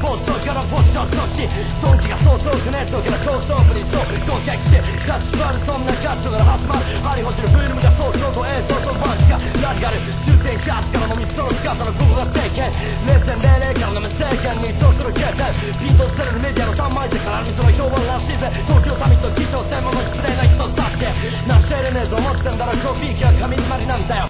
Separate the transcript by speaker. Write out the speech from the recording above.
Speaker 1: 放送からポスト少し損気がそう遠くネットから高層部にそう合客して立ち座るそんなガットから始まる張り落ちるフィルムがそうそうと映像とバンチがラジカル終点シャツからもみその姿のここが政権0.00からの無制限にそうする形態ピントされるメディアの3枚でからみその評判らしいぜ東京サミット議長専門の失礼な人だってなしてれねえと思ってんだろコピー機は紙詰まりなんだよ